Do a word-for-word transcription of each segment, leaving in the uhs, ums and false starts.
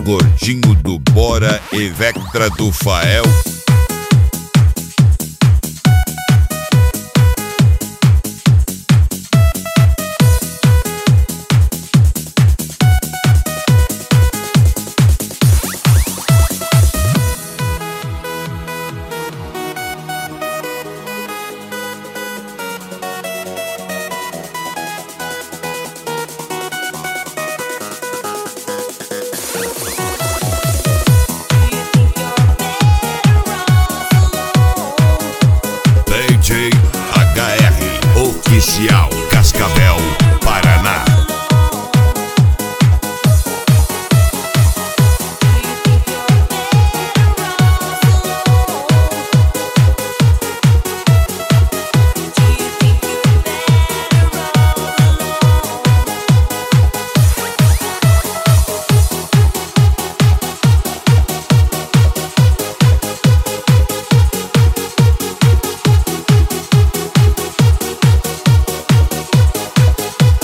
Gordinho do Bora e Vectra do Fael. H R Oficial Cascavel, Paraná.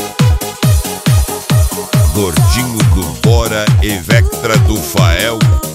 Gordinho do Bora e Vectra do Fael.